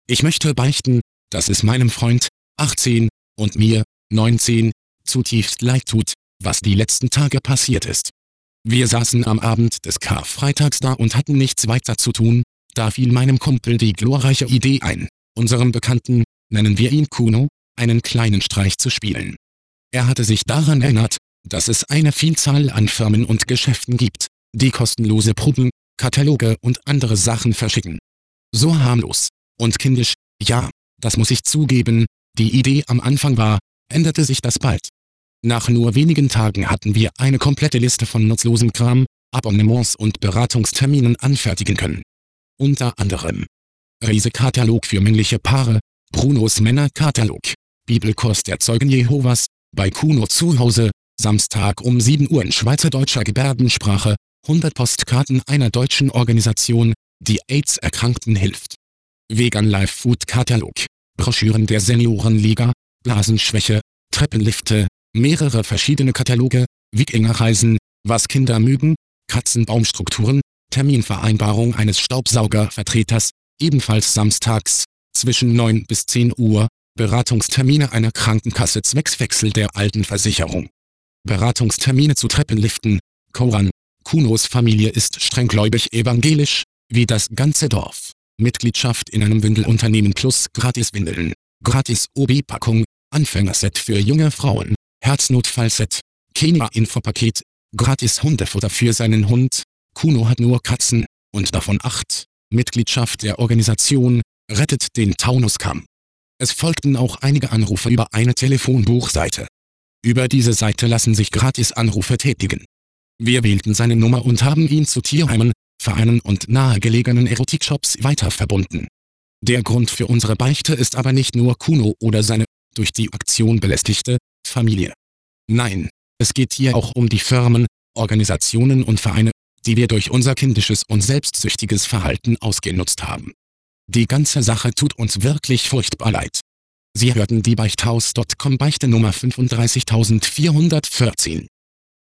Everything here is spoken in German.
Ich möchte beichten, dass es meinem Freund, 18, und mir, 19, zutiefst leid tut, was die letzten Tage passiert ist. Wir saßen am Abend des Karfreitags da und hatten nichts weiter zu tun, da fiel meinem Kumpel die glorreiche Idee ein, unserem Bekannten, nennen wir ihn Kuno, einen kleinen Streich zu spielen. Er hatte sich daran erinnert, dass es eine Vielzahl an Firmen und Geschäften gibt, die kostenlose Proben, Kataloge und andere Sachen verschicken. So harmlos und kindisch, ja, das muss ich zugeben, die Idee am Anfang war, änderte sich das bald. Nach nur wenigen Tagen hatten wir eine komplette Liste von nutzlosem Kram, Abonnements und Beratungsterminen anfertigen können. Unter anderem Reisekatalog für männliche Paare, Brunos Männerkatalog, Bibelkurs der Zeugen Jehovas, bei Kuno zu Hause, Samstag um 7 Uhr in schweizerdeutscher Gebärdensprache, 100 Postkarten einer deutschen Organisation, die AIDS-Erkrankten hilft. Vegan Life Food Katalog, Broschüren der Seniorenliga, Blasenschwäche, Treppenlifte, mehrere verschiedene Kataloge, Wikingerreisen, was Kinder mögen, Katzenbaumstrukturen, Terminvereinbarung eines Staubsaugervertreters, ebenfalls samstags, zwischen 9 bis 10 Uhr, Beratungstermine einer Krankenkasse zwecks Wechsel der Altenversicherung. Beratungstermine zu Treppenliften, Koran, Kunos Familie ist strenggläubig evangelisch, wie das ganze Dorf. Mitgliedschaft in einem Windelunternehmen plus Gratis-Windeln, Gratis-OB-Packung, Anfängerset für junge Frauen, Herznotfallset, Kenia-Infopaket, Gratis-Hundefutter für seinen Hund, Kuno hat nur Katzen, und davon 8, Mitgliedschaft der Organisation, rettet den Taunuskamm. Es folgten auch einige Anrufe über eine Telefonbuchseite. Über diese Seite lassen sich Gratis-Anrufe tätigen. Wir wählten seine Nummer und haben ihn zu Tierheimen, Vereinen und nahegelegenen Erotikshops weiter verbunden. Der Grund für unsere Beichte ist aber nicht nur Kuno oder seine, durch die Aktion belästigte, Familie. Nein, es geht hier auch um die Firmen, Organisationen und Vereine, die wir durch unser kindisches und selbstsüchtiges Verhalten ausgenutzt haben. Die ganze Sache tut uns wirklich furchtbar leid. Sie hörten die Beichthaus.com Beichte Nummer 35414.